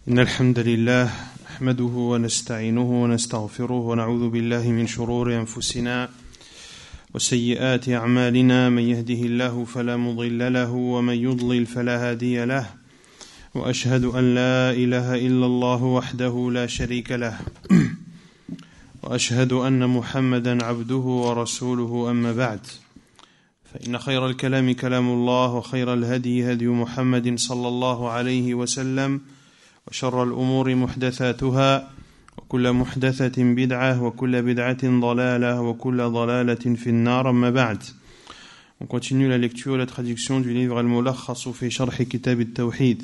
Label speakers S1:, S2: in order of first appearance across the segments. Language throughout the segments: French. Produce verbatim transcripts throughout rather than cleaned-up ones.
S1: إن الحمد لله نحمده ونستعينه ونستغفره ونعوذ بالله من شرور أنفسنا وسيئات أعمالنا من يهده الله فلا مضل له ومن يضلل فلا هادي له وأشهد أن لا إله إلا الله وحده لا شريك له وأشهد أن محمدا عبده ورسوله أما بعد فإن خير الكلام كلام الله وخير الهدي هدي محمد صلى الله عليه وسلم وشر الأمور محدثاتها وكل محدثة بدعة وكل بدعة ضلالة وكل ضلالة في النار أما بعد. On continue la lecture et la traduction du livre Al-Mulakhas fi Sharh Kitab al-Tawhid,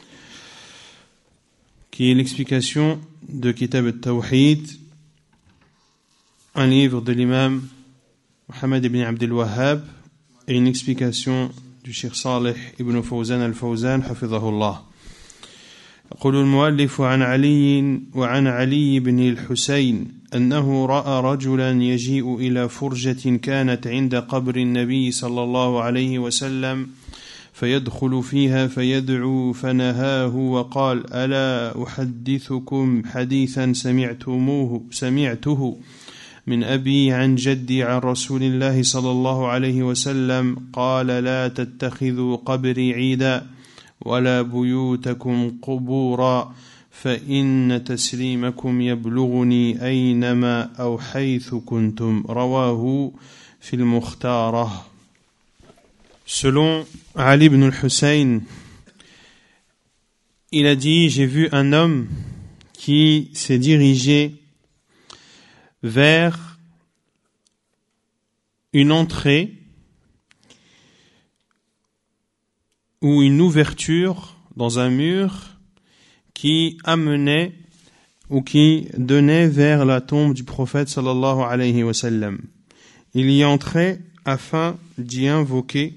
S1: qui est l'explication de Kitab al-Tawhid, un livre de l'imam Muhammad ibn Abd al-Wahhab et une explication du Cheikh Salih ibn Fawzan al-Fawzan hafidhahullah. يقول المؤلف عن علي وعن علي بن الحسين أنه رأى رجلا يجيء إلى فرجة كانت عند قبر النبي صلى الله عليه وسلم فيدخل فيها فيدعو فنهاه وقال ألا أحدثكم حديثا سمعتموه سمعته من أبي عن جدي عن رسول الله صلى الله عليه وسلم قال لا تتخذوا قبري عيدا ولا بيوتكم قبورا فإن تسليمكم يبلغني أينما أو حيث كنتم رواه في المختارة. Selon Ali ibn al-Hussein, il a dit, j'ai vu un homme qui s'est dirigé vers une entrée ou une ouverture dans un mur qui amenait ou qui donnait vers la tombe du prophète sallallahu alayhi wa sallam. Il y entrait afin d'y invoquer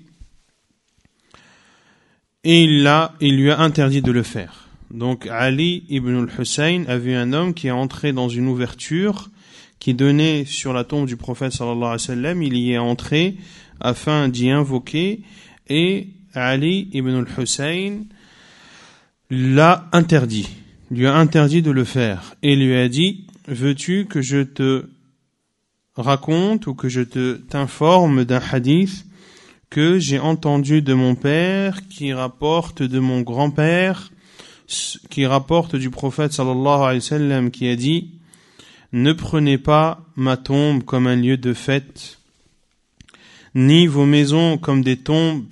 S1: et il, l'a, il lui a interdit de le faire. Donc Ali ibn al-Hussein a vu un homme qui est entré dans une ouverture qui donnait sur la tombe du prophète sallallahu alayhi wa sallam. Il y est entré afin d'y invoquer et Ali ibn al-Hussein l'a interdit, lui a interdit de le faire et lui a dit, veux-tu que je te raconte ou que je te t'informe d'un hadith que j'ai entendu de mon père, qui rapporte de mon grand-père, qui rapporte du prophète sallallahu alayhi wa sallam, qui a dit, ne prenez pas ma tombe comme un lieu de fête, ni vos maisons comme des tombes.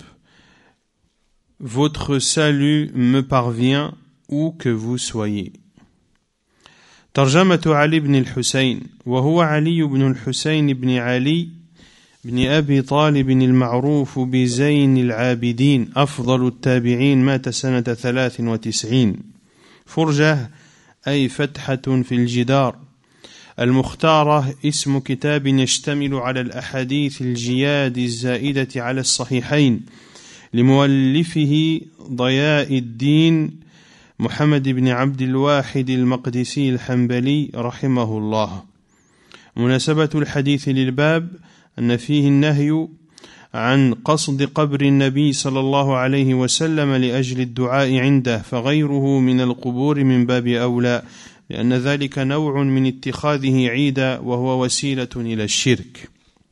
S1: Votre salut me parvient où que vous soyez. ترجمة علي بن الحسين وهو علي بن الحسين بن علي بن أبي طالب المعروف بزين العابدين أفضل التابعين مات سنة ثلاث وتسعين. فرجة أي فتحة في الجدار. المختارة اسم كتاب يشتمل على الأحاديث الجياد الزائدة على الصحيحين لمؤلفه ضياء الدين محمد بن عبد الواحد المقدسي الحنبلي رحمه الله. مناسبة الحديث للباب أن فيه النهي عن قصد قبر النبي صلى الله عليه وسلم لأجل الدعاء عنده فغيره من القبور من باب أولى لأن ذلك نوع من اتخاذه عيدا وهو وسيلة إلى الشرك.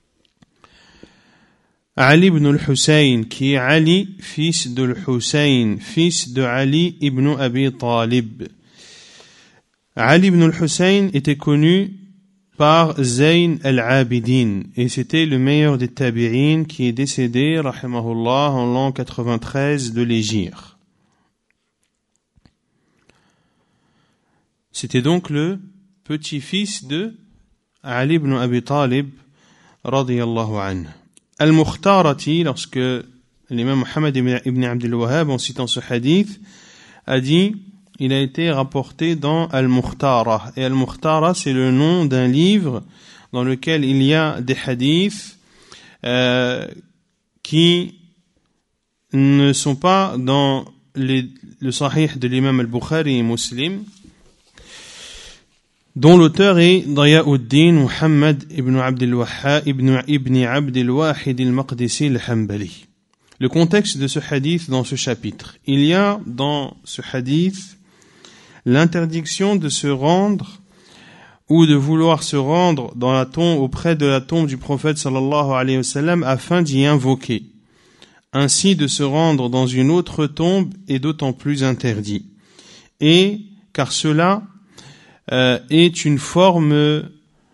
S1: Ali ibn al-Hussein, qui est Ali, fils de al-Hussein, fils de Ali ibn Abi Talib. Ali ibn al-Hussein était connu par Zayn al-Abidin, et c'était le meilleur des tabi'in qui est décédé, rahimahullah, en l'an quatre-vingt-treize de l'Hégire. C'était donc le petit-fils de Ali ibn Abi Talib, radiyallahu anhu. Al-Mukhtarati, lorsque l'imam Muhammad ibn Abd al-Wahhab, en citant ce hadith, a dit, il a été rapporté dans Al-Mukhtara. Et Al-Mukhtara, c'est le nom d'un livre dans lequel il y a des hadiths euh, qui ne sont pas dans les, le sahih de l'imam al-Bukhari et Muslim, dont l'auteur est Dayauddin Muhammad ibn Abd al-Wahhab ibn, ibn Abd al-Wahid al-Maqdisi al-Hanbali. Le contexte de ce hadith dans ce chapitre. Il y a dans ce hadith l'interdiction de se rendre ou de vouloir se rendre dans la tombe, auprès de la tombe du prophète sallallahu alayhi wa sallam afin d'y invoquer. Ainsi, de se rendre dans une autre tombe est d'autant plus interdit. Et car cela euh, est une forme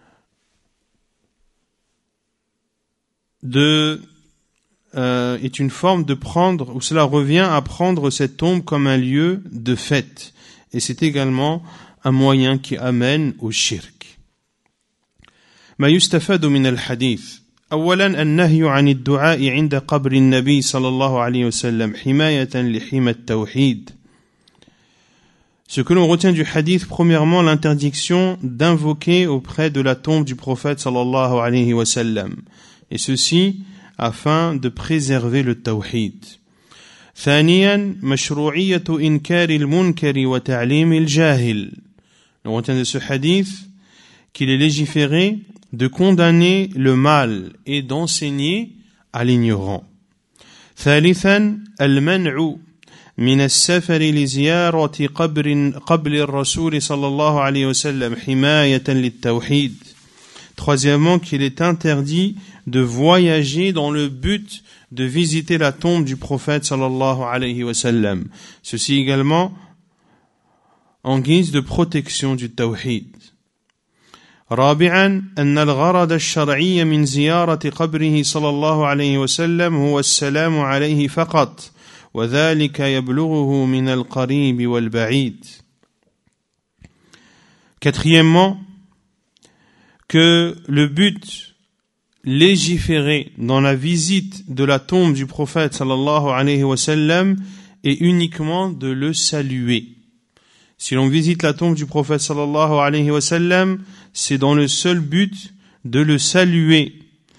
S1: de euh, est une forme de prendre, ou cela revient à prendre cette tombe comme un lieu de fête. Et c'est également un moyen qui amène au shirk. ما يستفاد من الحديث أولا النهي عن الدعاء عند قبر النبي صلى الله عليه وسلم حماية لحمى التوحيد. Ce que l'on retient du hadith, premièrement, l'interdiction d'invoquer auprès de la tombe du prophète sallallahu alayhi wa sallam. Et ceci afin de préserver le tawhid. ثانيا مشروعية إنكار المنكر وتعليم الجاهل. On retient de ce hadith qu'il est légiféré de condamner le mal et d'enseigner à l'ignorant. ثالثا المنع من السفر لزيارة قبر قبر الرسول صلى الله عليه وسلم حماية للتوحيد. Troisièmement, qu'il est interdit de voyager dans le but de visiter la tombe du prophète sallallahu alayhi wa sallam. Ceci également en guise de protection du tawhid. رابعا أن الغرض الشرعي من زيارة قبره صلى الله عليه وسلم هو السلام عليه فقط وذلك يبلغه من القريب والبعيد. Quatrièmement, que le but légiféré dans la visite de la tombe du prophète sallallahu alayhi wa sallam est uniquement de le saluer. Si l'on visite la tombe du prophète sallallahu alayhi wa sallam, c'est dans le seul but de le saluer.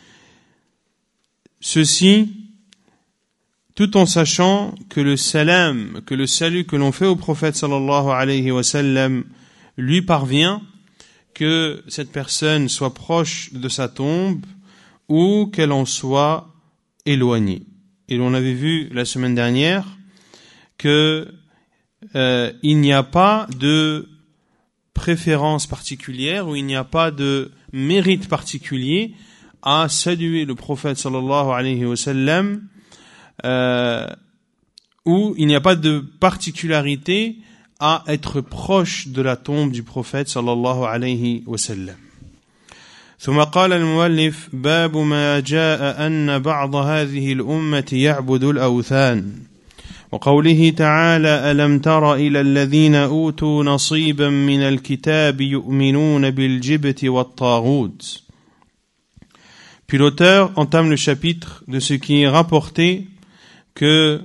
S1: Ceci, tout en sachant que le salam, que le salut que l'on fait au prophète sallallahu alayhi wa sallam lui parvient, que cette personne soit proche de sa tombe ou qu'elle en soit éloignée. Et l'on avait vu la semaine dernière que euh, il n'y a pas de préférence particulière ou il n'y a pas de mérite particulier à saluer le prophète sallallahu alayhi wa sallam, euh, où il n'y a pas de particularité à être proche de la tombe du prophète sallallahu alayhi wa sallam. ثم قال المؤلف باب ما جاء أن بعض هذه الأمة يعبد الأوثان وقوله تعالى ألم تر إلى الذين أوتوا نصيبا من الكتاب يؤمنون بالجبت والطاغوت. Puis l'auteur entame le chapitre de ce qui est rapporté que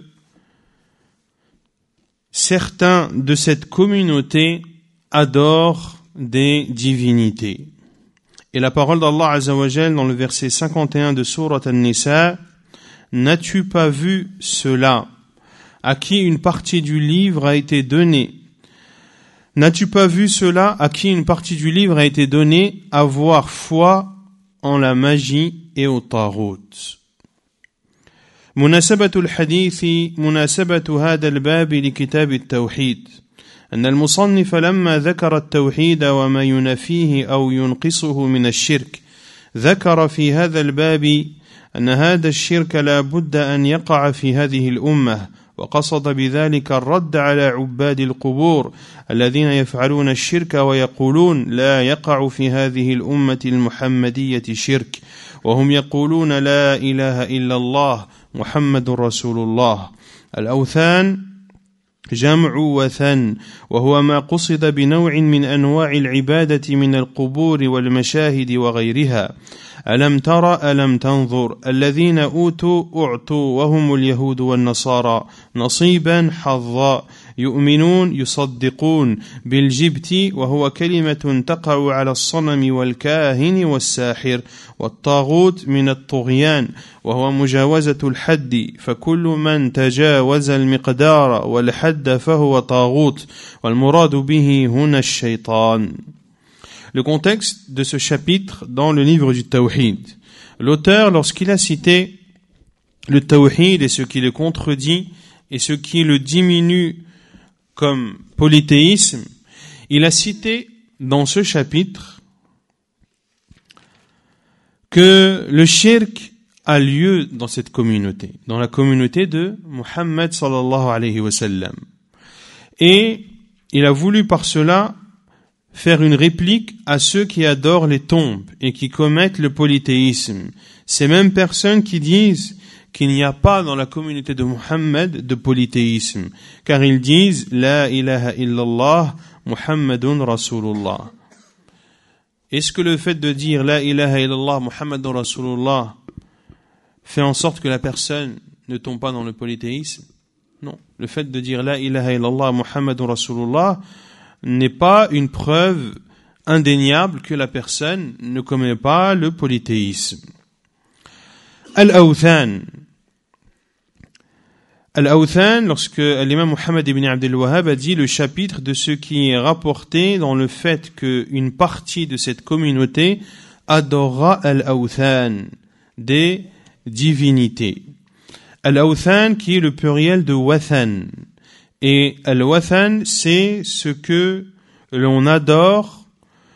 S1: certains de cette communauté adorent des divinités. Et la parole d'Allah Azza wa Jal dans le verset cinquante et un de Sourate An-Nisa, n'as-tu pas vu cela à qui une partie du livre a été donnée? N'as-tu pas vu cela à qui une partie du livre a été donnée, avoir foi en la magie et au tarout? مناسبة الحديث مناسبة هذا الباب لكتاب التوحيد أن المصنف لما ذكر التوحيد وما ينافيه أو ينقصه من الشرك ذكر في هذا الباب أن هذا الشرك لا بد أن يقع في هذه الأمة وقصد بذلك الرد على عباد القبور الذين يفعلون الشرك ويقولون لا يقع في هذه الأمة المحمدية شرك وهم يقولون لا إله إلا الله محمد رسول الله. الأوثان جمع وثن وهو ما قصد بنوع من أنواع العبادة من القبور والمشاهد وغيرها. ألم ترى ألم تنظر الذين أوتوا أعطوا وهم اليهود والنصارى نصيبا حظا يؤمنون يصدقون بالجبت وهو كلمة تقع على الصنم والكاهن والساحر والطاغوت من الطغيان وهو مجاوزة الحد فكل من تجاوز المقدار والحد فهو طاغوت والمراد به هنا الشيطان. Le contexte de ce chapitre dans le livre du Tawhid. L'auteur, lorsqu'il a cité le Tawhid et ce qui le contredit et ce qui le diminue comme polythéisme, Il a cité dans ce chapitre que le shirk a lieu dans cette communauté, dans la communauté de Muhammad sallallahu alayhi wa sallam. Et il a voulu par cela faire une réplique à ceux qui adorent les tombes et qui commettent le polythéisme. Ces mêmes personnes qui disent qu'il n'y a pas dans la communauté de Muhammad de polythéisme, car ils disent La ilaha illallah Muhammadun Rasulullah. Est-ce que le fait de dire La ilaha illallah Muhammadun Rasulullah fait en sorte que la personne ne tombe pas dans le polythéisme? Non. Le fait de dire La ilaha illallah Muhammadun Rasulullah n'est pas une preuve indéniable que la personne ne commet pas le polythéisme. Al-Awthan. Al-Awthan, lorsque l'imam Muhammad ibn Abdul Wahhab a dit le chapitre de ce qui est rapporté dans le fait qu'une partie de cette communauté adorera Al-Awthan, des divinités. Al-Awthan qui est le pluriel de Wathan. Et Al-Wathan, c'est ce que l'on adore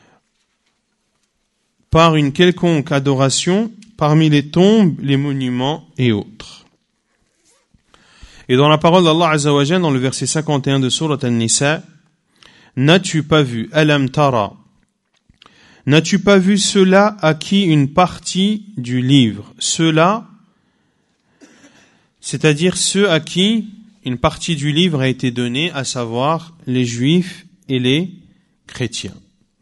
S1: par une quelconque adoration parmi les tombes, les monuments et autres. Et dans la parole d'Allah Azza wa Jalla, dans le verset cinquante et un de Surat An-Nisa, n'as-tu pas vu, Alam Tara, n'as-tu pas vu ceux-là à qui une partie du livre, ceux-là, c'est-à-dire ceux à qui une partie du livre a été donnée, à savoir les juifs et les chrétiens.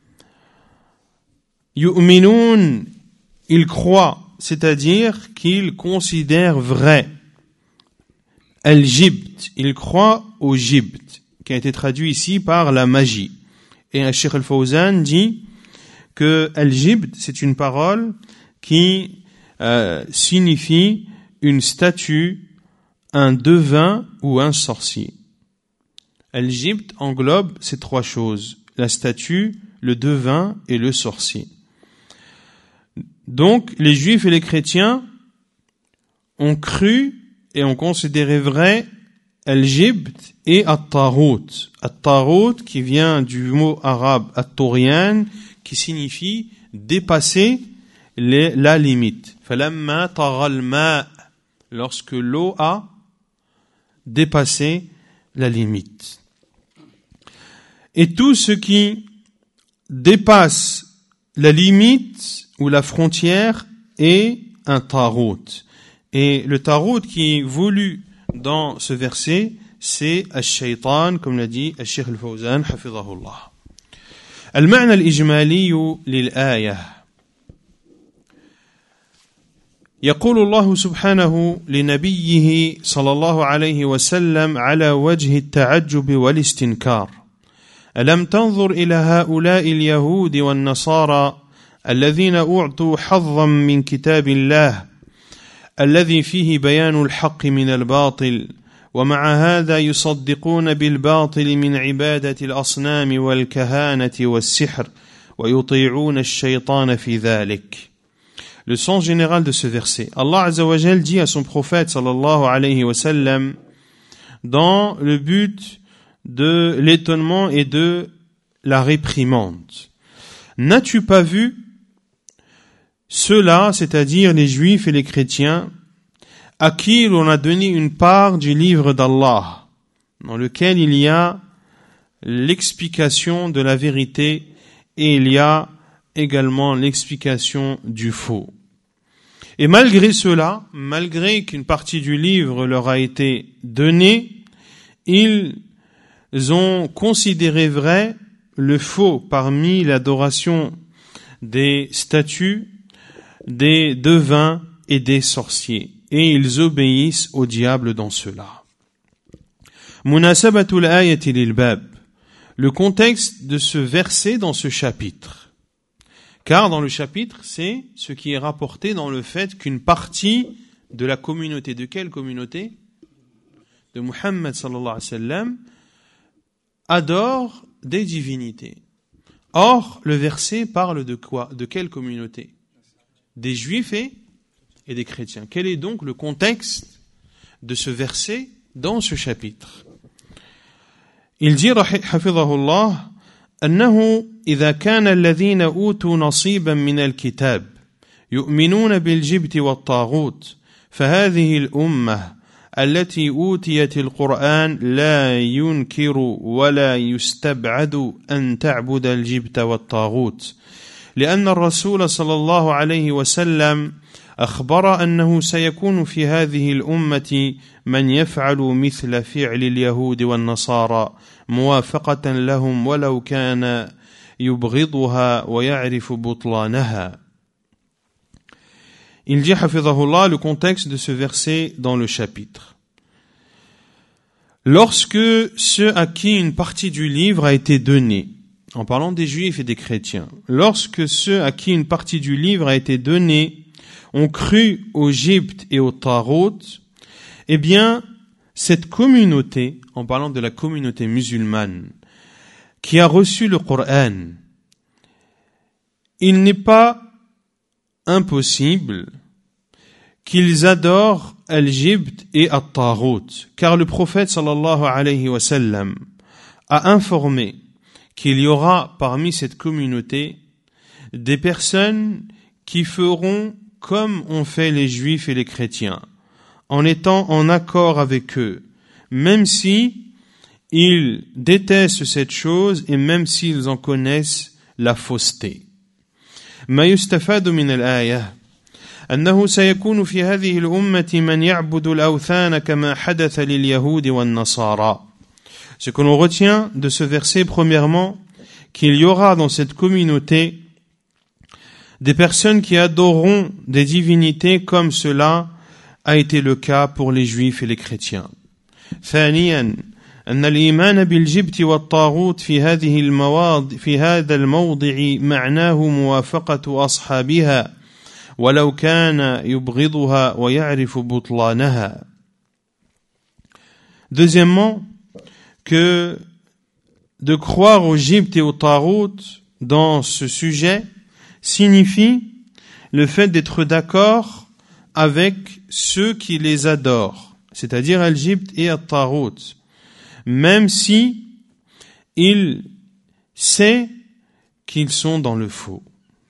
S1: Yu'minun, ils croient, c'est-à-dire qu'ils considèrent vrai. Al-Jibt, ils croient au Jibt, qui a été traduit ici par la magie. Et Cheikh Al-Fawzan dit que Al-Jibt, c'est une parole qui euh, signifie une statue, un devin ou un sorcier. Al-Jibt englobe ces trois choses, la statue, le devin et le sorcier. Donc, les juifs et les chrétiens ont cru et ont considéré vrai Al-Jibt et At-Tarut. At-Tarut qui vient du mot arabe At-Turian qui signifie dépasser les, la limite. Falamma taghal ma, lorsque l'eau a dépassé la limite. Et tout ce qui dépasse la limite ou la frontière est un Tarut. Et le Tarut qui est voulu dans ce verset, c'est Al-Shaytan, comme l'a dit Al-Sheikh Al-Fawzan, hafidhahullah. Al-ma'na al-ijmali lil-ayah. يقول الله سبحانه لنبيه صلى الله عليه وسلم على وجه التعجب والاستنكار ألم تنظر إلى هؤلاء اليهود والنصارى الذين أعطوا حظا من كتاب الله الذي فيه بيان الحق من الباطل ومع هذا يصدقون بالباطل من عبادة الأصنام والكهانة والسحر ويطيعون الشيطان في ذلك. Le sens général de ce verset. Allah Azza wa Jal dit à son prophète sallallahu alayhi wa sallam dans le but de l'étonnement et de la réprimande. N'as-tu pas vu ceux-là, c'est-à-dire les juifs et les chrétiens, à qui l'on a donné une part du livre d'Allah, dans lequel il y a l'explication de la vérité et il y a également l'explication du faux. Et malgré cela, malgré qu'une partie du livre leur a été donnée, ils ont considéré vrai le faux parmi l'adoration des statues, des devins et des sorciers. Et ils obéissent au diable dans cela. Munasabatul ayati lil bab. Le contexte de ce verset dans ce chapitre. Car dans le chapitre, c'est ce qui est rapporté dans le fait qu'une partie de la communauté, de quelle communauté? De Muhammad sallallahu alayhi wa sallam, adore des divinités. Or, le verset parle de quoi? De quelle communauté? Des juifs et, et des chrétiens. Quel est donc le contexte de ce verset dans ce chapitre? Il dit, hafidhahullah, أنه إذا كان الذين أوتوا نصيبا من الكتاب يؤمنون بالجبت والطاغوت فهذه الأمة التي أوتيت القرآن لا ينكر ولا يستبعد أن تعبد الجبت والطاغوت لأن الرسول صلى الله عليه وسلم أخبر أنه سيكون في هذه الأمة من يفعل مثل فعل اليهود والنصارى موافقة لهم ولو كان يبغضها ويعرف بطلانها. Il dit, hafidhahullah, le contexte de ce verset dans le chapitre. Lorsque ceux à qui une partie du livre a été donnée, en parlant des juifs et des chrétiens, lorsque ceux à qui une partie du livre a été donnée ont cru au Gypte et au Tarout, eh bien, cette communauté, en parlant de la communauté musulmane, qui a reçu le Coran, il n'est pas impossible qu'ils adorent Al-Gypte et Al-Tarout, car le prophète sallallahu alayhi wa sallam a informé qu'il y aura parmi cette communauté des personnes qui feront comme ont fait les juifs et les chrétiens, en étant en accord avec eux, même si ils détestent cette chose et même s'ils en connaissent la fausseté. ما يستفاد من الآية أنه سيكون في هذه الأمة من يعبد الأوثان كما حدث لليهود والنصارى. Ce que l'on retient de ce verset, premièrement, qu'il y aura dans cette communauté des personnes qui adoreront des divinités comme cela a été le cas pour les juifs et les chrétiens. ثانيا أن الإيمان بالجبت والطاغوت في هذه المواضع في هذا الموضع معناه موافقة أصحابها ولو كان يبغضها ويعرف بطلانها. Deuxièmement, que de croire au Gypte et au Tarout dans ce sujet signifie le fait d'être d'accord avec ceux qui les adorent, c'est-à-dire Al-Gypte et Al-Tarout, même si il sait qu'ils sont dans le faux.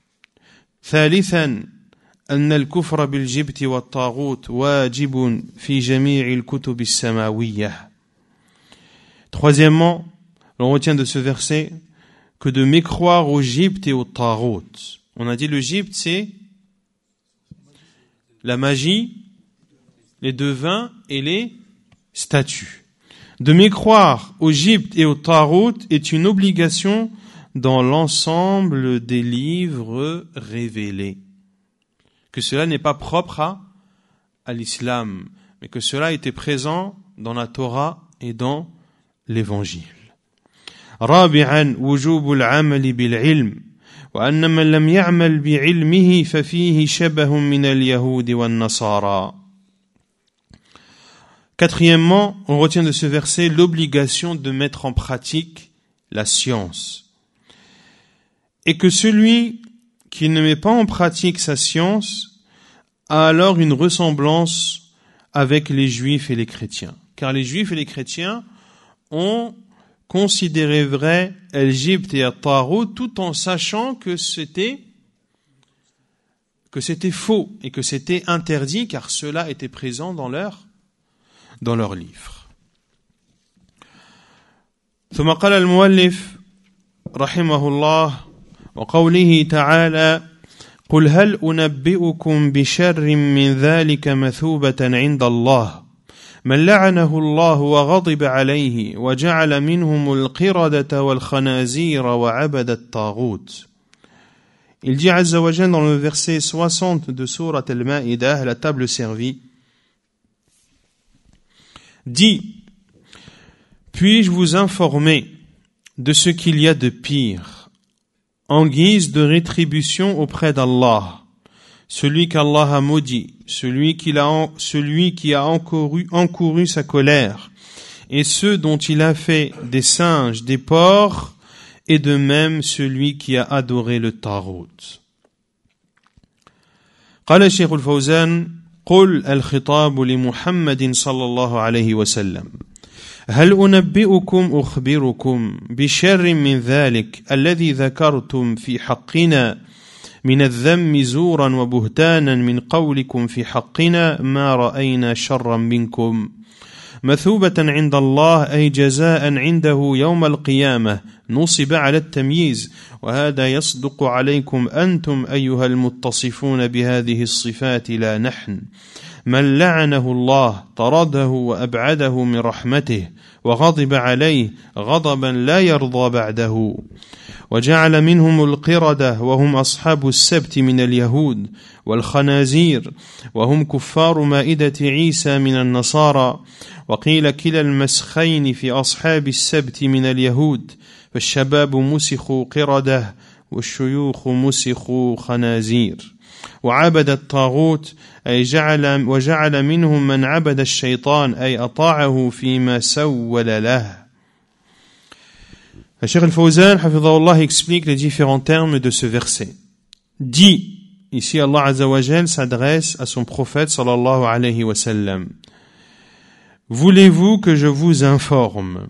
S1: ثالثا أن الكفر بالجبت والطاغوت واجب في جميع الكتب السماوية. Troisièmement, l'on retient de ce verset que de mécroire au Gypte et au Tarout. On a dit le Gypte, c'est la magie, les devins et les statues. De mécroire au Gypte et au Tarout est une obligation dans l'ensemble des livres révélés. Que cela n'est pas propre à, à l'islam, mais que cela était présent dans la Torah et dans l'Évangile. رابعا وجوب العمل بالعلم وأن من لم يعمل بعلمه ففيه شبه من اليهود والنصارى. Quatrièmement, on retient de ce verset l'obligation de mettre en pratique la science. Et que celui qui ne met pas en pratique sa science a alors une ressemblance avec les juifs et les chrétiens. Car les juifs et les chrétiens ont considéré vrai Al-Gypte et Al-Tarout tout en sachant que c'était que c'était faux et que c'était interdit car cela était présent dans leur dans leur livre. ثم قال المؤلف رحمه الله وقوله تعالى قل هل أنبئكم بشر من ذلك مثوبة عند الله من لعنه الله وغضب عليه وجعل منهم القردة والخنازير وعبد الطاغوت. Il dit Azza wa Jalla dans le verset soixante de Surat Al-Ma'idah, la table servie, dit, puis-je vous informer de ce qu'il y a de pire en guise de rétribution auprès d'Allah, celui qu'Allah a maudit, celui qui a, celui qui a encouru, encouru sa colère, et ceux dont il a fait des singes, des porcs, et de même celui qui a adoré le Tarout. قال الشيخ الفوزان قل الخطاب لمحمد صلى الله عليه وسلم هل أنبئكم أخبركم بشر من ذلك الذي ذكرتم في حقنا من الذم زورا وبهتانا من قولكم في حقنا ما رأينا شرا منكم مثوبة عند الله أي جزاء عنده يوم القيامة نصب على التمييز وهذا يصدق عليكم أنتم أيها المتصفون بهذه الصفات لا نحن من لعنه الله طرده وأبعده من رحمته وغضب عليه غضبا لا يرضى بعده وجعل منهم القردة وهم أصحاب السبت من اليهود والخنازير وهم كفار مائدة عيسى من النصارى وقيل كلا المسخين في أصحاب السبت من اليهود فالشباب مسخوا قردة والشيوخ مسخوا خنازير وعبد الطاغوت أي جعل وجعل منهم من عبد الشيطان أي أطاعه فيما سول له. Le Cheikh Al-Fawzan, hafidhahullah, explique les différents termes de ce verset. Dit, ici Allah Azza wa Jal s'adresse à son prophète sallallahu alayhi wa sallam. Voulez-vous que je vous informe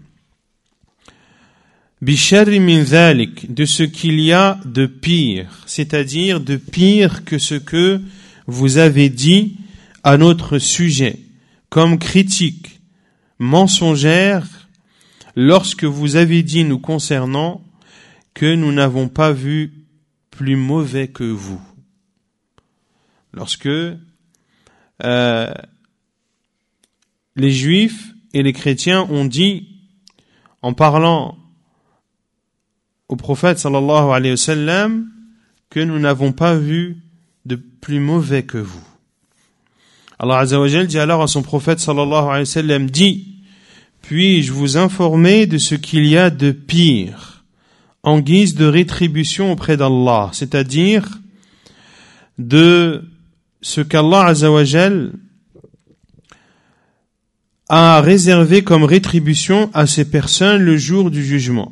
S1: Bicharri min dhalik, de ce qu'il y a de pire, c'est-à-dire de pire que ce que vous avez dit à notre sujet, comme critique mensongère, lorsque vous avez dit nous concernant que nous n'avons pas vu plus mauvais que vous. Lorsque euh, les Juifs et les chrétiens ont dit, en parlant au prophète sallallahu alayhi wa sallam, que nous n'avons pas vu de plus mauvais que vous. Allah Azza wa Jal dit alors à son prophète sallallahu alayhi wa sallam, dit, puis-je vous informer de ce qu'il y a de pire en guise de rétribution auprès d'Allah, c'est-à-dire de ce qu'Allah Azza wa Jal a réservé comme rétribution à ces personnes le jour du jugement.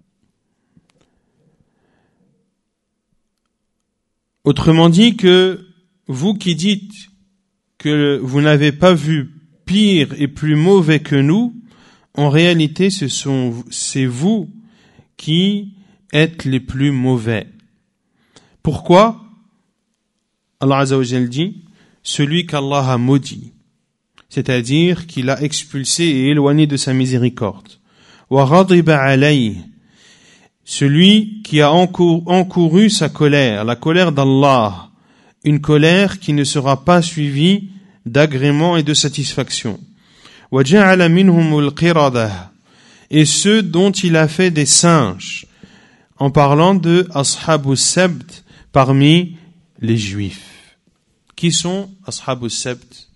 S1: Autrement dit que vous qui dites que vous n'avez pas vu pire et plus mauvais que nous, en réalité ce sont, c'est vous qui êtes les plus mauvais. Pourquoi? Allah Azza wa Jal dit, celui qu'Allah a maudit, c'est-à-dire qu'il a expulsé et éloigné de sa miséricorde. Wa ghadiba alayhi, celui qui a encouru sa colère, la colère d'Allah, une colère qui ne sera pas suivie d'agrément et de satisfaction. وَجَعَلَ مِنْهُمُ الْقِرَدَةِ, et ceux dont il a fait des singes, en parlant de Ashabu Sabt parmi les Juifs. Qui sont Ashabu Sabt?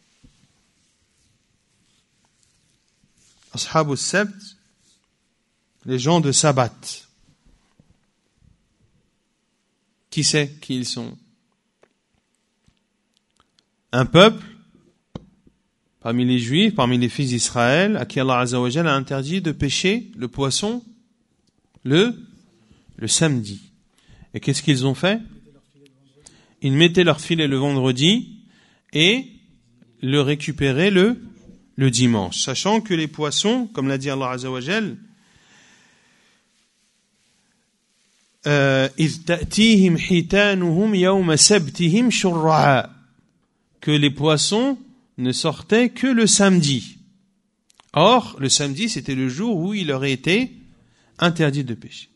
S1: Ashabu Sabt, les gens de Sabbat. Qui sait qui ils sont? Un peuple, parmi les Juifs, parmi les fils d'Israël, à qui Allah Azza wa Jalla a interdit de pêcher le poisson le, le samedi. Et qu'est-ce qu'ils ont fait? Ils mettaient leur filet le vendredi et le récupéraient le, le dimanche. Sachant que les poissons, comme l'a dit Allah Azza wa Jalla, إذ تأتيهم حيتانهم يوم سبتهم شرعا, que les poissons ne sortaient que le samedi. Or, le samedi, c'était le jour où il leur été interdit de pêcher.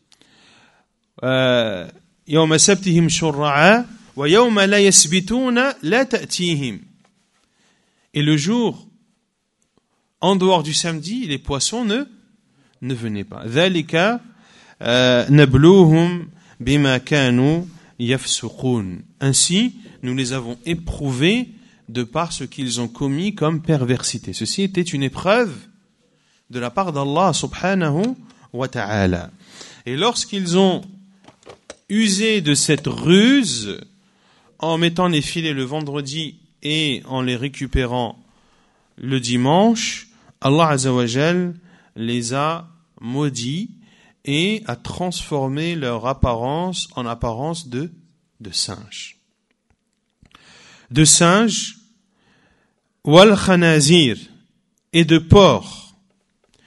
S1: يوم سبتهم شرعا ويوم لا يسبتون لا تأتيهم. Et le jour, en dehors du samedi, les poissons ne, ne venaient pas. ذلك نبلوهم بما كانوا يفسقون. Ainsi, nous les avons éprouvés de par ce qu'ils ont commis comme perversité. Ceci était une épreuve de la part d'Allah subhanahu wa ta'ala. Et lorsqu'ils ont usé de cette ruse, en mettant les filets le vendredi et en les récupérant le dimanche, Allah Azza wa Jal les a maudits et a transformé leur apparence en apparence de, de singes. De singes, wal khanazir, et de porcs.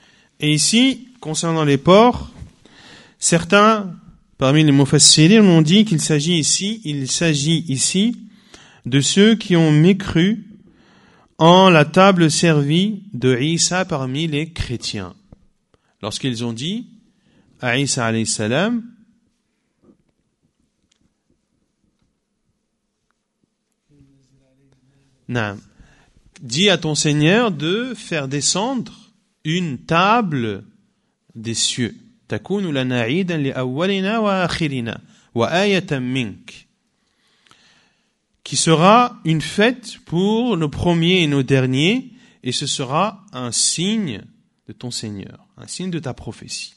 S1: Et ici, concernant les porcs, certains, parmi les mufassirin, ont dit qu'il s'agit ici, il s'agit ici de ceux qui ont mécru en la table servie de Isa parmi les chrétiens. Lorsqu'ils ont dit à Isa alayhi salam, non, dis à ton Seigneur de faire descendre une table des cieux. Takunu lana 'idan li awwalina wa akhirina wa ayatan mink. Qui sera une fête pour nos premiers et nos derniers, et ce sera un signe de ton Seigneur, un signe de ta prophétie.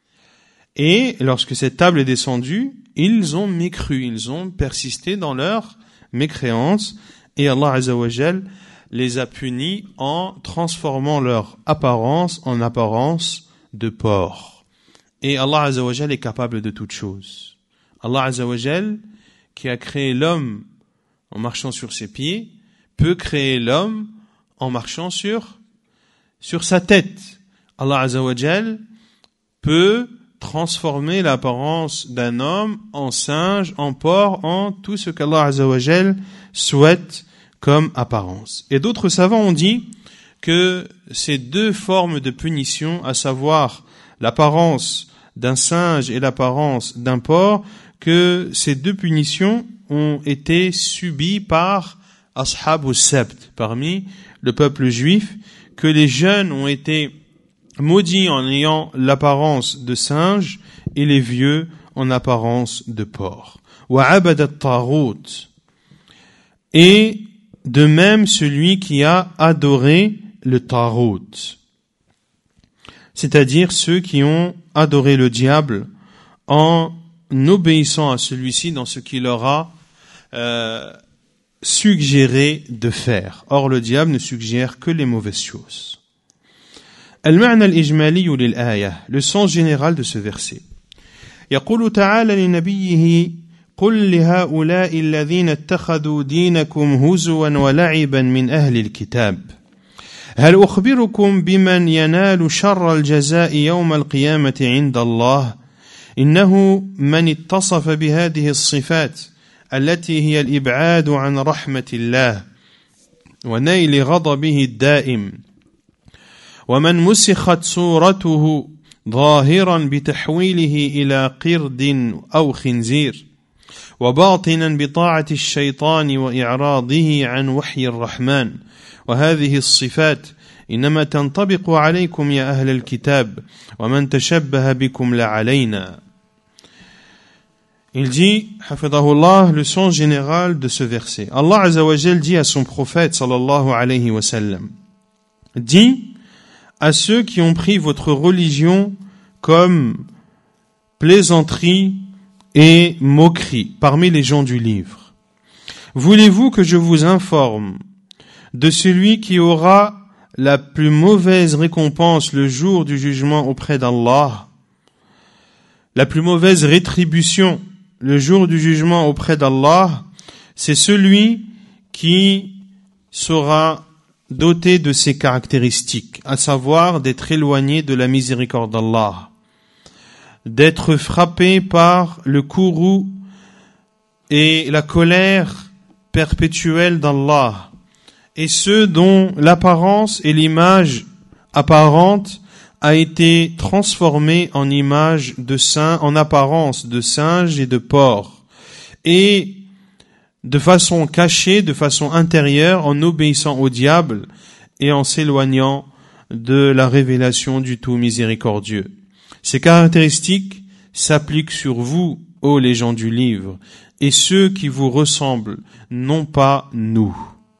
S1: Et lorsque cette table est descendue, ils ont mécru, ils ont persisté dans leur mécréance, et Allah Azza wa Jal les a punis en transformant leur apparence en apparence de porc. Et Allah Azza wa Jal est capable de toutes choses. Allah Azza wa Jal, qui a créé l'homme en marchant sur ses pieds, peut créer l'homme en marchant sur, sur sa tête. Allah Azza wa Jal peut transformer l'apparence d'un homme en singe, en porc, en tout ce qu'Allah Azza wa Jal souhaite comme apparence. Et d'autres savants ont dit que ces deux formes de punition, à savoir l'apparence d'un singe et l'apparence d'un porc, que ces deux punitions ont été subies par Ashab al-Sabt, parmi le peuple juif, que les jeunes ont été maudits en ayant l'apparence de singe et les vieux en apparence de porc. Wa abada at-taghut. Et de même celui qui a adoré le taghut, c'est-à-dire ceux qui ont adoré le diable en obéissant à celui-ci dans ce qu'il leur a euh, suggéré de faire. Or, le diable ne suggère que les mauvaises choses. Al-ma'na al-ijmali lil-aya, le sens général de ce verset. يقول تعالى لنبيه قل لهؤلاء الذين اتخذوا دينكم هزوا ولعبا من أهل الكتاب هل أخبركم بمن ينال شر الجزاء يوم القيامة عند الله إنه من اتصف بهذه الصفات التي هي الإبعاد عن رحمة الله ونيل غضبه الدائم ومن مسخت صورته ظاهرا بتحويله إلى قرد أو خنزير وباطنا بطاعة الشيطان وإعراضه عن وحي الرحمن وهذه الصفات إنما تنطبق عليكم يا أهل الكتاب ومن تشبه بكم لعلينا. Il dit, hafidahullah, le sens général de ce verset. Allah Azza wa Jal dit à son prophète sallallahu alayhi wa sallam, dit à ceux qui ont pris votre religion comme plaisanterie et moquerie parmi les gens du livre. Voulez-vous que je vous informe de celui qui aura la plus mauvaise récompense le jour du jugement auprès d'Allah, la plus mauvaise rétribution le jour du jugement auprès d'Allah, c'est celui qui sera doté de ces caractéristiques, à savoir d'être éloigné de la miséricorde d'Allah, d'être frappé par le courroux et la colère perpétuelle d'Allah, et ceux dont l'apparence et l'image apparente a été transformée en image de saint, en apparence de singe et de porc, et de façon cachée, de façon intérieure, en obéissant au diable et en s'éloignant de la révélation du tout miséricordieux. Ces caractéristiques s'appliquent sur vous, ô les gens du livre, et ceux qui vous ressemblent, non pas nous.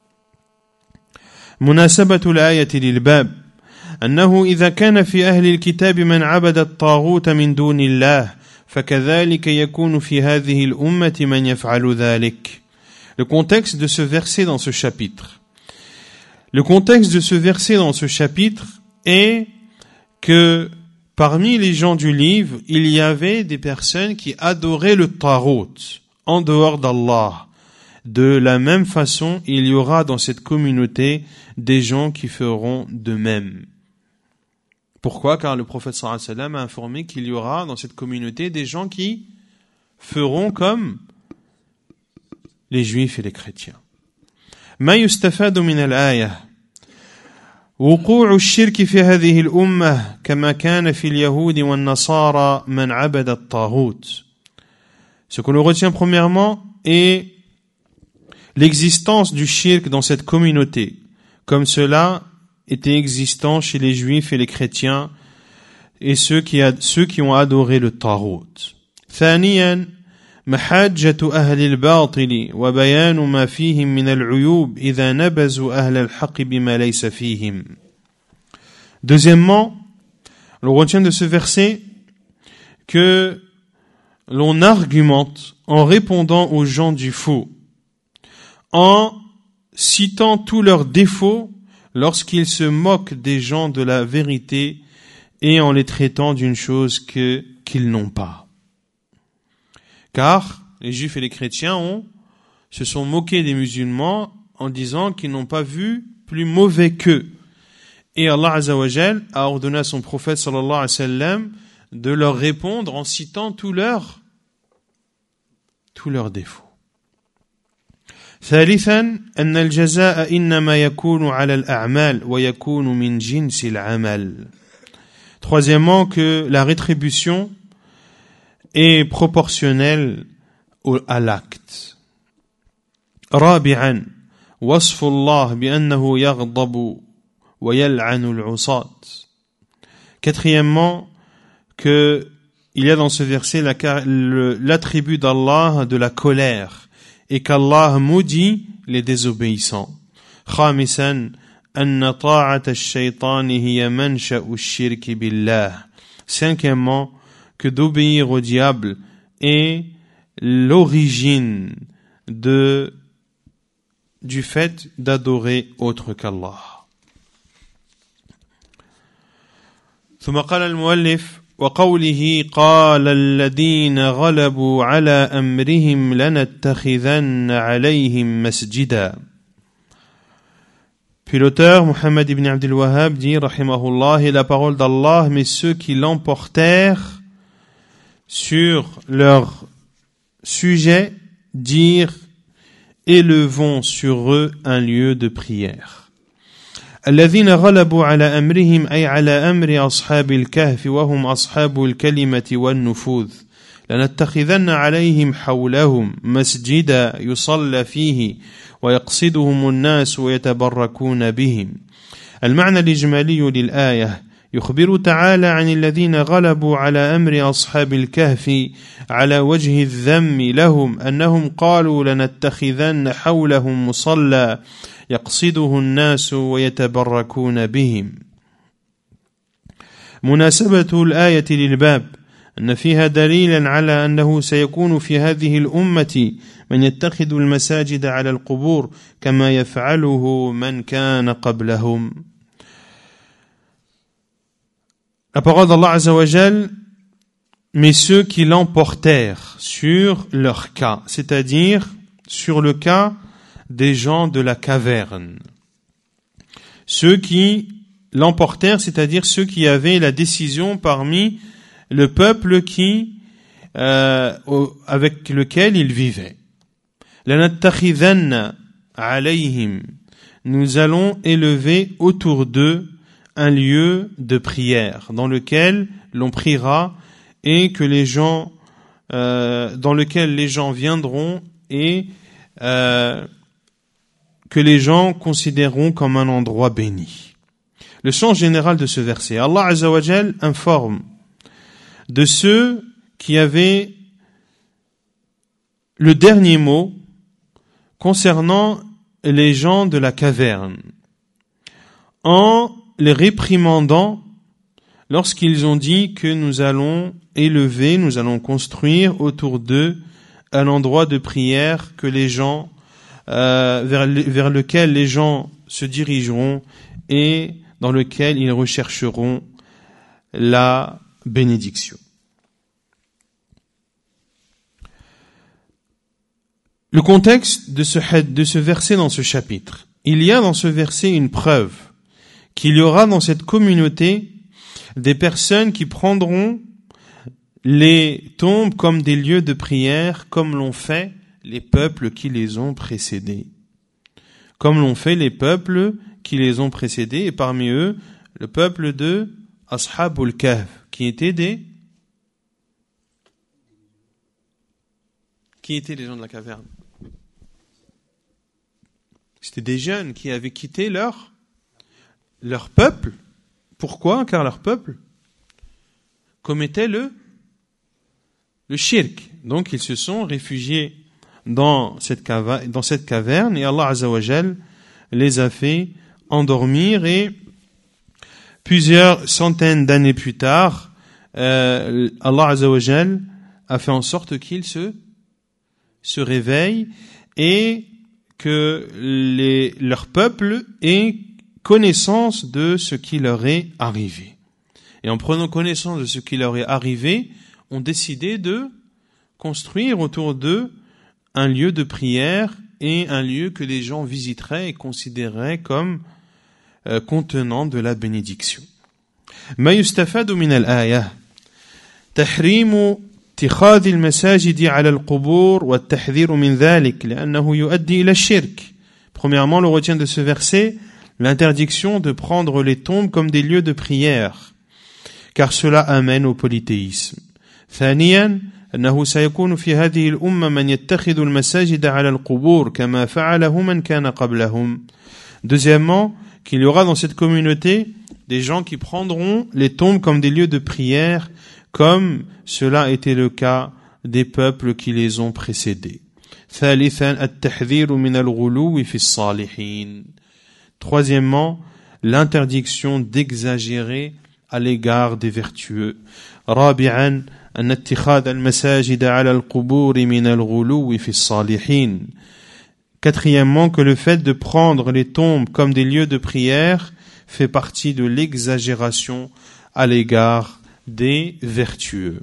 S1: Munasabatul ayati lil bab أنه إذا كان في أهل الكتاب من عبد الطاغوت من دون الله فكذلك يكون في هذه الأمة من يفعل ذلك. Le contexte de ce verset dans ce chapitre. Le contexte de ce verset dans ce chapitre est que parmi les gens du livre, il y avait des personnes qui adoraient le taghut en dehors d'Allah. De la même façon, il y aura dans cette communauté des gens qui feront de même. Pourquoi? Car le prophète sallallahu alayhi wa sallam a informé qu'il y aura dans cette communauté des gens qui feront comme les juifs et les chrétiens. ما يستفاد من الآية وقوع الشرك في هذه الأمة كما كان في اليهود والنصارى من عبد الطاغوت. Ce que l'on retient premièrement est l'existence du shirk dans cette communauté, comme cela était existant chez les juifs et les chrétiens et ceux qui, a, ceux qui ont adoré le taghut. ثانيا محاجة أهل الباطل وبيان ما فيهم من العيوب إذا نبذوا أهل الحق بما ليس فيهم. Deuxièmement, l'on retient de ce verset que l'on argumente en répondant aux gens du faux, en citant tous leurs défauts lorsqu'ils se moquent des gens de la vérité et en les traitant d'une chose que, qu'ils n'ont pas. Car les juifs et les chrétiens ont, se sont moqués des musulmans en disant qu'ils n'ont pas vu plus mauvais qu'eux. Et Allah Azza wa Jal a ordonné à son prophète sallallahu alayhi wa sallam de leur répondre en citant tous leurs, tous leurs défauts. ثالثا أن الجزاء إنما يكون على الأعمال ويكون من جنس العمل. Troisièmement, que la rétribution est proportionnelle à l'acte. رابعا وصف الله بأنه يغضب ويلعن العصاة. Quatrièmement, que il y a dans ce verset la, le, l'attribut d'Allah de la colère et qu'Allah maudit les désobéissants. خامسا أن طاعة الشيطان هي منشأ الشرك بالله. Cinquièmement, que d'obéir au diable est l'origine de, du fait d'adorer autre qu'Allah. ثم قال المؤلف وقوله قال الذين غلبوا على أمرهم لنتخذن عليهم مسجدا. Puis l'auteur, Muhammad ibn Abdul Wahhab, dit, rahimahullah, et la parole d'Allah, mais ceux qui l'emportèrent sur leur sujet dirent, élevons sur eux un lieu de prière. الذين غلبوا على أمرهم أي على أمر أصحاب الكهف وهم أصحاب الكلمة والنفوذ لنتخذن عليهم حولهم مسجدا يصلى فيه ويقصدهم الناس ويتبركون بهم. المعنى الإجمالي للآية يخبر تعالى عن الذين غلبوا على أمر أصحاب الكهف على وجه الذم لهم أنهم قالوا لنتخذن حولهم مصلى يقصده الناس ويتبركون بهم. مناسبة الآية للباب أن فيها دليلا على أنه سيكون في هذه الأمة من يتخذ المساجد على القبور كما يفعله من كان قبلهم. La parole d'Allah Azza wa Jal, mais ceux qui l'emportèrent sur leur cas, c'est-à-dire sur le cas des gens de la caverne. Ceux qui l'emportèrent, c'est-à-dire ceux qui avaient la décision parmi le peuple qui, euh, avec lequel ils vivaient. لَنَتَّخِذَنَّ عَلَيْهِمْ. Nous allons élever autour d'eux un lieu de prière dans lequel l'on priera et que les gens, euh, dans lequel les gens viendront et euh, que les gens considéreront comme un endroit béni. Le sens général de ce verset, Allah Azza wa Jal informe de ceux qui avaient le dernier mot concernant les gens de la caverne, en les réprimandant lorsqu'ils ont dit que nous allons élever, nous allons construire autour d'eux un endroit de prière que les gens Euh, vers, le, vers lequel les gens se dirigeront et dans lequel ils rechercheront la bénédiction. Le contexte de ce, de ce verset dans ce chapitre. Il y a dans ce verset une preuve qu'il y aura dans cette communauté des personnes qui prendront les tombes comme des lieux de prière, comme l'ont fait les peuples qui les ont précédés. Comme l'ont fait les peuples qui les ont précédés, et parmi eux, le peuple de Ashabul Kahf, qui étaient des... Qui étaient les gens de la caverne? C'était des jeunes qui avaient quitté leur, leur peuple. Pourquoi? Car leur peuple commettait le, le shirk. Donc ils se sont réfugiés dans cette, cava, dans cette caverne et Allah Azza wa Jal les a fait endormir, et plusieurs centaines d'années plus tard, euh, Allah Azza wa Jal a fait en sorte qu'ils se, se réveillent et que les, leur peuple ait connaissance de ce qui leur est arrivé. Et en prenant connaissance de ce qui leur est arrivé, ont décidé de construire autour d'eux un lieu de prière et un lieu que les gens visiteraient et considéreraient comme euh, contenant de la bénédiction. ما يستفاد من الآية تحريم اتخاذ المساجد على القبور والتحذير من ذلك لأنه يؤدي إلى الشرك. Premièrement, on retient de ce verset l'interdiction de prendre les tombes comme des lieux de prière, car cela amène au polythéisme. ثانيا أنه سيكون في هذه الأمة من يتخذ المساجد على القبور كما فعله من كان قبلهم. Deuxièmement, qu'il y aura dans cette communauté des gens qui prendront les tombes comme des lieux de prière, comme cela était le cas des peuples qui les ont précédés. ثالثا التحذير من الغلو في الصالحين. Troisièmement, l'interdiction d'exagérer à l'égard des vertueux. رابعا أن اتخاذ المساجد على القبور من الغلو في الصالحين. Quatrièmement, que le fait de prendre les tombes comme des lieux de prière fait partie de l'exagération à l'égard des vertueux.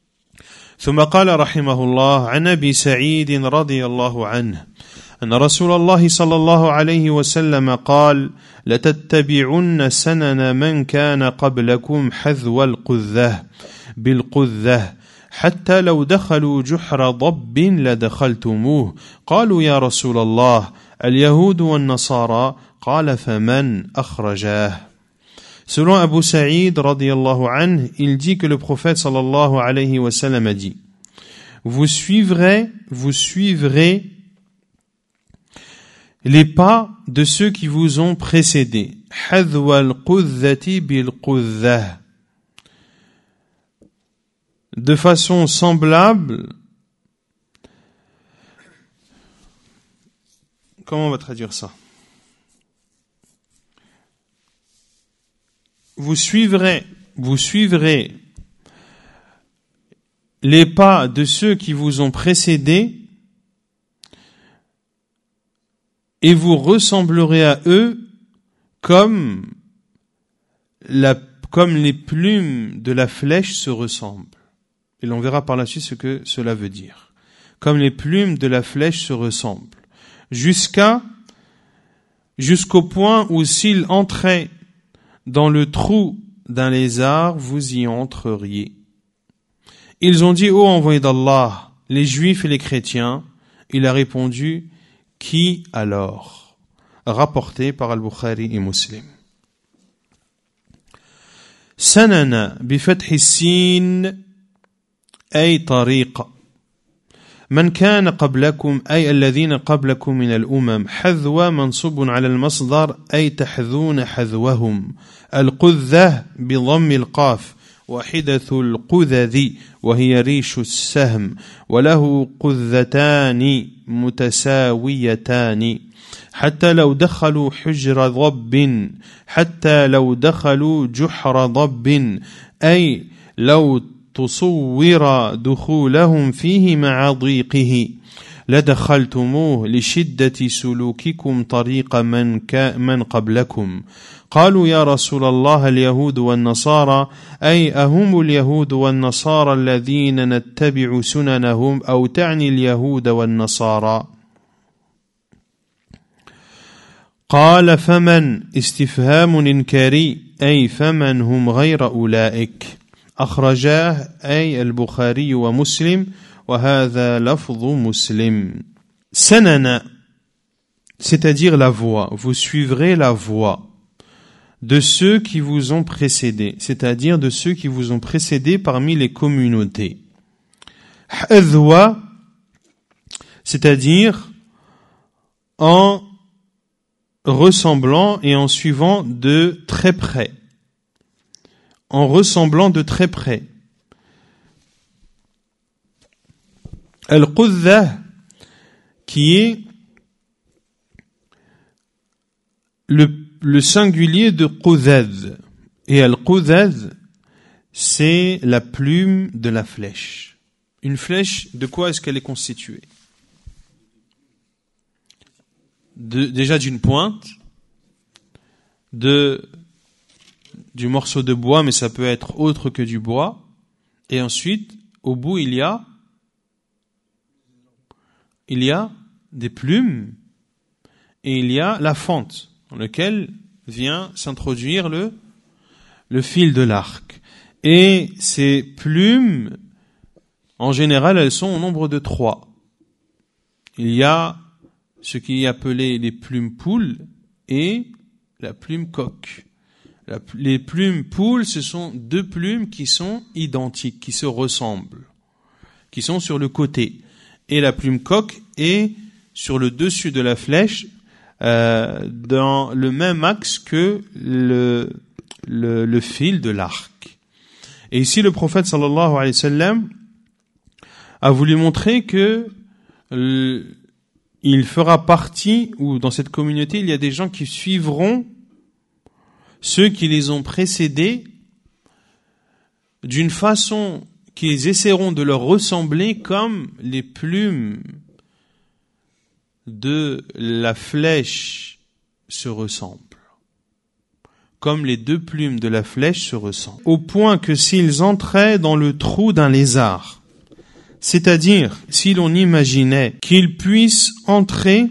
S1: ثم قال رحمه الله عن أبي سعيد رضي الله عنه أن رسول الله صلى الله عليه وسلم قال لتتبعن سنن من كان قبلكم حذو القذة بالقذة حتى لو دخلوا جحر ضب لدخلتموه قالوا يا رسول الله اليهود والنصارى قال فمن أخرجاه. Selon Abu Sa'id radiyallahu anhu, il dit que le prophète sallallahu alayhi wa sallam a dit: Vous suivrez, vous suivrez les pas de ceux qui vous ont précédés. Hadwa al-quddhati bil-quddhah. De façon semblable. Comment on va traduire ça? Vous suivrez, vous suivrez les pas de ceux qui vous ont précédés et vous ressemblerez à eux comme la, comme les plumes de la flèche se ressemblent. Et l'on verra par la suite ce que cela veut dire. Comme les plumes de la flèche se ressemblent. Jusqu'à, jusqu'au point où s'il entrait dans le trou d'un lézard, vous y entreriez. Ils ont dit: Ô envoyé d'Allah, les juifs et les chrétiens. Il a répondu: Qui alors? Rapporté par Al-Bukhari et Muslim. Sanana bifathi sin ay tariqa. من كان قبلكم أي الذين قبلكم من الأمم. حذو منصوب على المصدر أي تحذون حذوهم. القذة بضم القاف وحدث القذذ وهي ريش السهم وله قذتان متساويتان. حتى لو دخلوا حجر ضب حتى لو دخلوا جحر ضب أي لو تصور دخولهم فيه مع ضيقه لدخلتموه لشدة سلوككم طريق من, من قبلكم. قالوا يا رسول الله اليهود والنصارى أي أهم اليهود والنصارى الذين نتبع سننهم أو تعني اليهود والنصارى. قال فمن استفهام إنكاري أي فمن هم غير أولئك أخرجاه أي البخاري ومسلم وهذا لفظ مسلم. سننا, c'est-à-dire la voie, vous suivrez la voie de ceux qui vous ont précédés, c'est-à-dire de ceux qui vous ont précédés parmi les communautés. Hadwa, c'est-à-dire en ressemblant et en suivant de très près. En ressemblant de très près. Al-Quddah, qui est le, le singulier de Qudhad. Et Al-Qudhad, c'est la plume de la flèche. Une flèche, de quoi est-ce qu'elle est constituée? De, déjà d'une pointe, de, du morceau de bois, mais ça peut être autre que du bois. Et ensuite, au bout, il y a il y a des plumes et il y a la fente dans laquelle vient s'introduire le, le fil de l'arc. Et ces plumes, en général, elles sont au nombre de trois. Il y a ce qui est appelé les plumes poules et la plume coq. La, les plumes poules, ce sont deux plumes qui sont identiques, qui se ressemblent, qui sont sur le côté. Et la plume coq est sur le dessus de la flèche, euh, dans le même axe que le, le, le fil de l'arc. Et ici, le prophète sallallahu alayhi wa sallam a voulu montrer que le, il fera partie, ou dans cette communauté, il y a des gens qui suivront ceux qui les ont précédés d'une façon qu'ils essaieront de leur ressembler comme les plumes de la flèche se ressemblent. Comme les deux plumes de la flèche se ressemblent. Au point que s'ils entraient dans le trou d'un lézard, c'est-à-dire si l'on imaginait qu'ils puissent entrer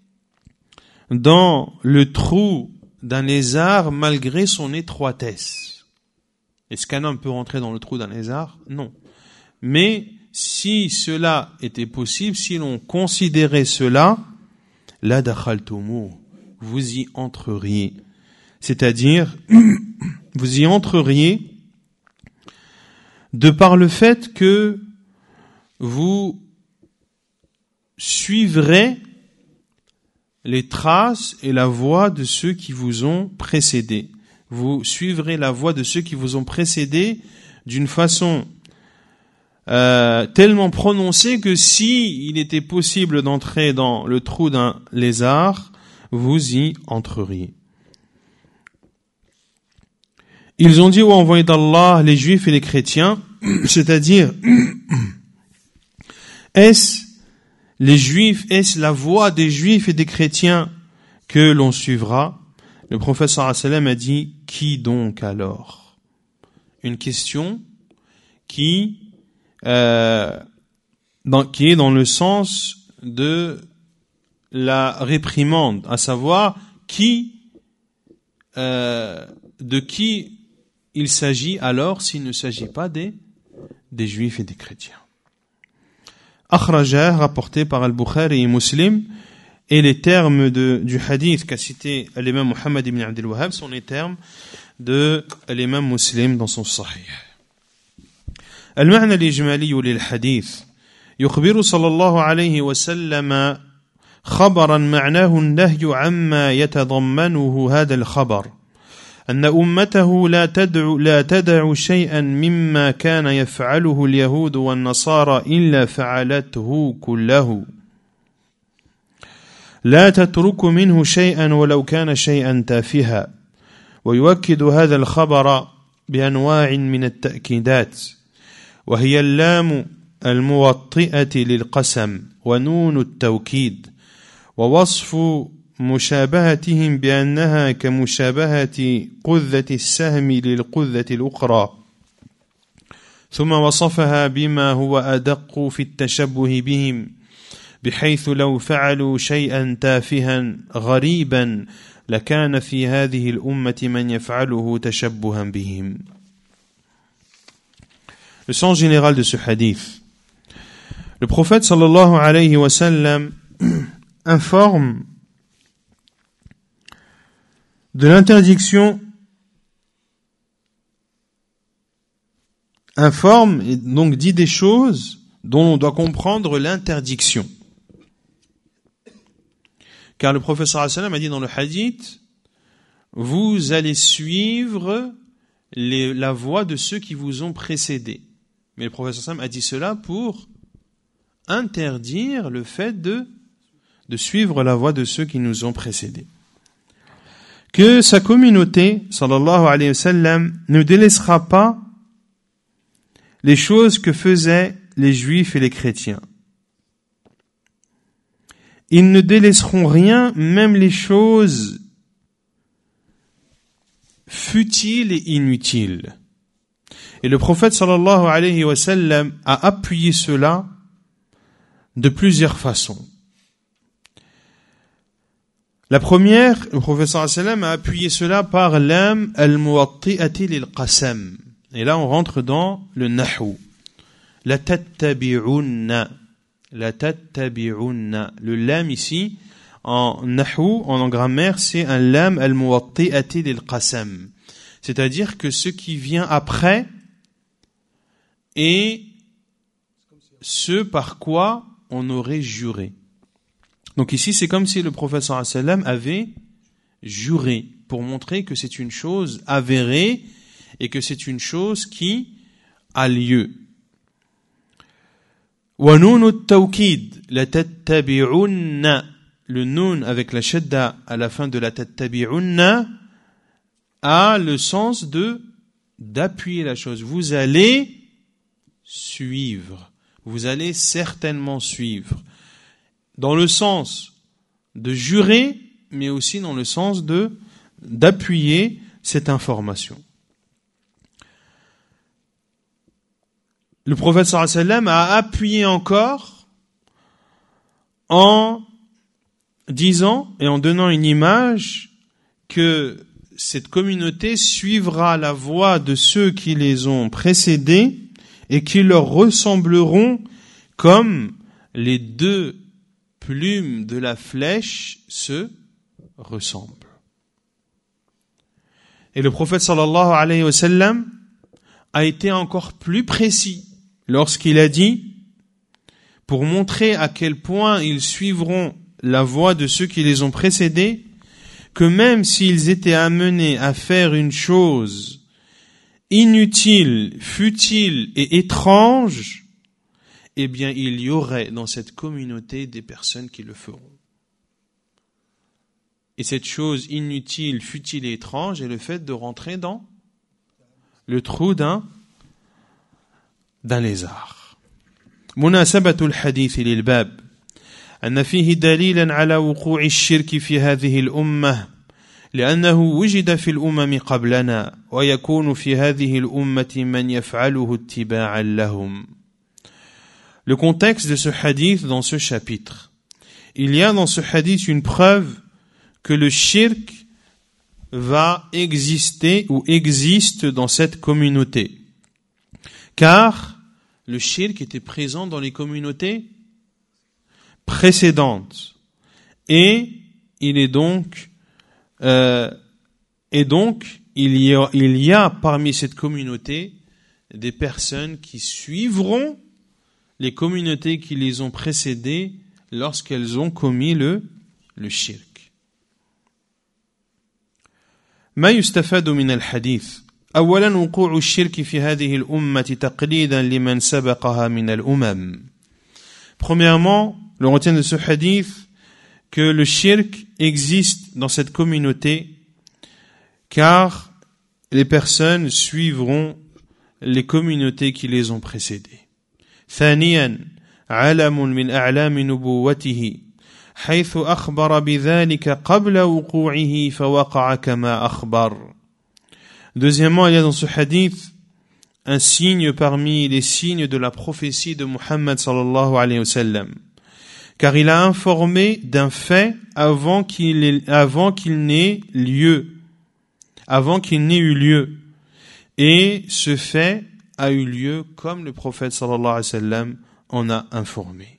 S1: dans le trou d'un lézard malgré son étroitesse. Est-ce qu'un homme peut rentrer dans le trou d'un lézard? Non. Mais si cela était possible, si l'on considérait cela, la dakhaltumu, vous y entreriez. C'est-à-dire, vous y entreriez de par le fait que vous suivrez les traces et la voie de ceux qui vous ont précédés. Vous suivrez la voie de ceux qui vous ont précédés d'une façon euh, tellement prononcée que si il était possible d'entrer dans le trou d'un lézard, vous y entreriez. Ils ont dit au envoyé d'Allah, les juifs et les chrétiens, c'est-à-dire, est-ce les juifs, est-ce la voie des juifs et des chrétiens que l'on suivra? Le prophète sallallahu alayhi wa sallam a dit, qui donc alors? Une question qui, euh, dans, qui est dans le sens de la réprimande, à savoir qui, euh, de qui il s'agit alors s'il ne s'agit pas des, des juifs et des chrétiens. Akhrajah, rapporté par Al-Bukhari et Muslim, et les termes de, du hadith qu'a cité l'imam Muhammad ibn Abdul Wahhab sont les termes de l'imam Muslim dans son Sahih. المعنى الإجمالي للحديث يخبر صلى الله عليه وسلم خبرا معناه النهي عما يتضمنه هذا الخبر أن أمته لا تدع لا تدع شيئا مما كان يفعله اليهود والنصارى إلا فعلته كله لا تترك منه شيئا ولو كان شيئا تافها ويؤكد هذا الخبر بأنواع من التأكيدات وهي اللام الموطئة للقسم ونون التوكيد ووصف مشابهتهم بأنها كمشابهة قذة السهم للقذة الأخرى ثم وصفها بما هو أدق في التشبه بهم بحيث لو فعلوا شيئا تافها غريبا لكان في هذه الأمة من يفعله تشبها بهم. Le sens général de ce hadith. Le prophète sallallahu alayhi wa sallam informe de l'interdiction, informe et donc dit des choses dont on doit comprendre l'interdiction. Car le prophète sallallahu alayhi wa sallam a dit dans le hadith, vous allez suivre les, la voie de ceux qui vous ont précédés. Mais le prophète sallallahu alayhi wa sallam a dit cela pour interdire le fait de, de suivre la voie de ceux qui nous ont précédés. Que sa communauté, sallallahu alayhi wa sallam, ne délaissera pas les choses que faisaient les juifs et les chrétiens. Ils ne délaisseront rien, même les choses futiles et inutiles. Et le prophète sallallahu alayhi wa sallam a appuyé cela de plusieurs façons. La première, le prophète sallallahu alayhi wa sallam a appuyé cela par l'am al-muwatti'ati lil-qasam. Et là, on rentre dans le nahou. La tattabi'unna. La tattabi'unna. Le lam ici, en nahou, en grammaire, c'est un lam al-muwatti'ati lil-qasam. C'est-à-dire que ce qui vient après est ce par quoi on aurait juré. Donc ici, c'est comme si le prophète sallallahu alayhi wa sallam avait juré pour montrer que c'est une chose avérée et que c'est une chose qui a lieu. Wa noun at-tawkid, la tattabi'unna. Le noun avec la shadda à la fin de la tattabi'unna a le sens de d'appuyer la chose. Vous allez suivre. Vous allez certainement suivre. Dans le sens de jurer, mais aussi dans le sens de d'appuyer cette information. Le prophète sallallahu alayhi wa sallam a appuyé encore en disant et en donnant une image que cette communauté suivra la voie de ceux qui les ont précédés et qui leur ressembleront comme les deux plumes de la flèche se ressemblent. Et le prophète sallallahu alayhi wa sallam a été encore plus précis lorsqu'il a dit, pour montrer à quel point ils suivront la voie de ceux qui les ont précédés, que même s'ils étaient amenés à faire une chose inutile, futile et étrange, eh bien, il y aurait dans cette communauté des personnes qui le feront. Et cette chose inutile, futile et étrange est le fait de rentrer dans le trou d'un, d'un lézard. مناسبة الحديث للباب أن فيه دليلا على وقوع الشرك في هذه الأمة لأنه وجد في الأمم قبلنا ويكون في هذه الأمة من يفعله اتباعا لهم. Le contexte de ce hadith dans ce chapitre. Il y a dans ce hadith une preuve que le shirk va exister ou existe dans cette communauté. Car le shirk était présent dans les communautés précédentes. Et il est donc, euh, et donc, il y a, il y a parmi cette communauté des personnes qui suivront les communautés qui les ont précédées lorsqu'elles ont commis le, le shirk. ما يستفاد من الحديث أولا وقوع الشرك في هذه الأمة تقليدا لمن سبقها من الأمم. Premièrement, le retient de ce hadith que le shirk existe dans cette communauté car les personnes suivront les communautés qui les ont précédées. ثانيا علم من أعلام نبوته حيث أخبر بذلك قبل وقوعه فوقع كما أخبر. Deuxièmement, il y a dans ce hadith un signe parmi les signes de la prophétie de Muhammad sallallahu alayhi wa sallam. car il a informé d'un fait avant qu'il ait, avant qu'il n'ait lieu, avant qu'il n'ait eu lieu. Et ce fait a eu lieu comme le prophète sallallahu alayhi wa sallam en a informé.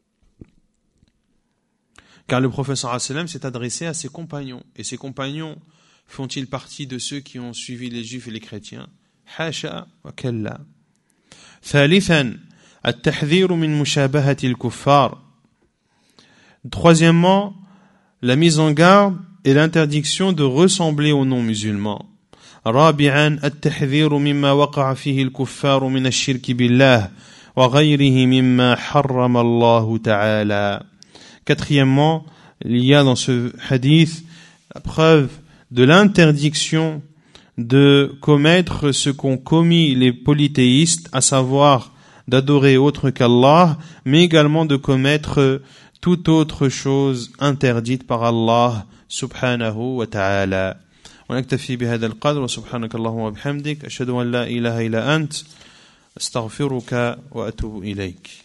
S1: Car le prophète sallallahu alayhi wa sallam s'est adressé à ses compagnons. Et ses compagnons font-ils partie de ceux qui ont suivi les juifs et les chrétiens? Hasha wa kalla. ثالثا التحذير من مشابهة الكفار. Troisièmement, la mise en garde et l'interdiction de ressembler aux non-musulmans. رابعا التحذير مما وقع فيه الكفار من الشرك بالله وغيره مما حرم الله تعالى. Quatrièmement, il y a dans ce hadith la preuve de l'interdiction de commettre ce qu'ont commis les polythéistes, à savoir d'adorer autre qu'Allah, mais également de commettre toute autre chose interdite par Allah subhanahu wa ta'ala. ونكتفي بهذا القدر وسبحانك اللهم وبحمدك أشهد أن لا إله إلا أنت أستغفرك وأتوب إليك.